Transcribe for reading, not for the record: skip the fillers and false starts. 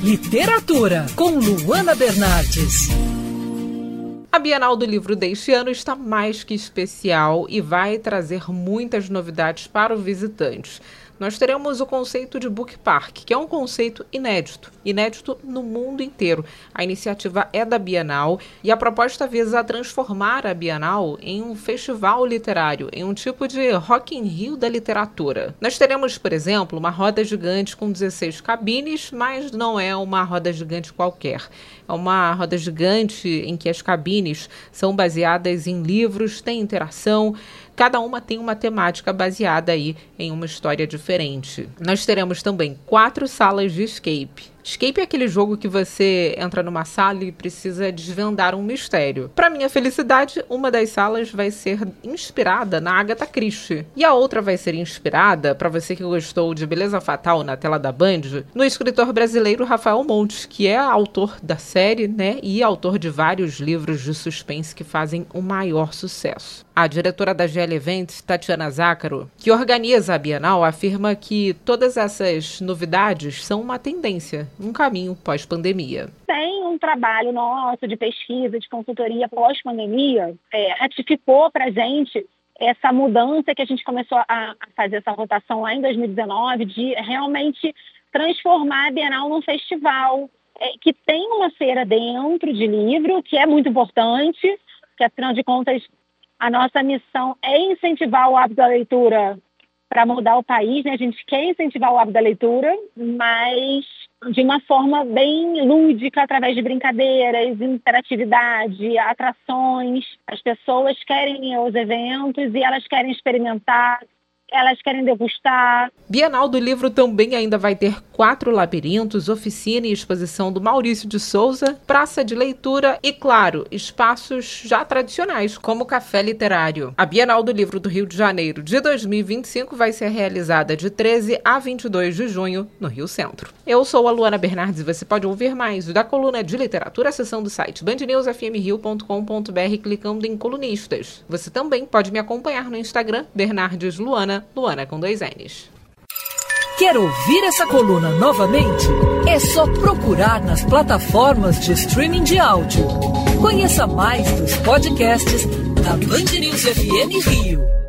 Literatura, com Luana Bernardes. A Bienal do Livro deste ano está mais que especial e vai trazer muitas novidades para o visitante. Nós teremos o conceito de Book Park, que é um conceito inédito no mundo inteiro. A iniciativa é da Bienal e a proposta visa transformar a Bienal em um festival literário, em um tipo de Rock in Rio da literatura. Nós teremos, por exemplo, uma roda gigante com 16 cabines, mas não é uma roda gigante qualquer. É uma roda gigante em que as cabines são baseadas em livros, tem interação. Cada uma tem uma temática baseada aí em uma história diferente. Nós teremos também 4 salas de escape. Escape é aquele jogo que você entra numa sala e precisa desvendar um mistério. Para minha felicidade, uma das salas vai ser inspirada na Agatha Christie. E a outra vai ser inspirada, para você que gostou de Beleza Fatal na tela da Band, no escritor brasileiro Rafael Montes, que é autor da série, e autor de vários livros de suspense que fazem o maior sucesso. A diretora da GL Events, Tatiana Zácaro, que organiza a Bienal, afirma que todas essas novidades são uma tendência, um caminho pós-pandemia. Tem um trabalho nosso de pesquisa, de consultoria pós-pandemia, ratificou para a gente essa mudança que a gente começou a fazer essa rotação lá em 2019, de realmente transformar a Bienal num festival que tem uma feira dentro de livro, que é muito importante, que afinal de contas a nossa missão é incentivar o hábito da leitura para mudar o país, A gente quer incentivar o hábito da leitura, mas de uma forma bem lúdica, através de brincadeiras, interatividade, atrações. As pessoas querem ir aos eventos e elas querem experimentar, elas querem degustar. Bienal do Livro também ainda vai ter 4 labirintos, oficina e exposição do Maurício de Souza, praça de leitura e, claro, espaços já tradicionais, como o Café Literário. A Bienal do Livro do Rio de Janeiro de 2025 vai ser realizada de 13 a 22 de junho, no Rio Centro. Eu sou a Luana Bernardes e você pode ouvir mais da coluna de literatura, seção do site bandnewsfmrio.com.br, clicando em colunistas. Você também pode me acompanhar no Instagram, Bernardes Luana com 2 N's. Quer ouvir essa coluna novamente? É só procurar nas plataformas de streaming de áudio. Conheça mais dos podcasts da Band News FM Rio.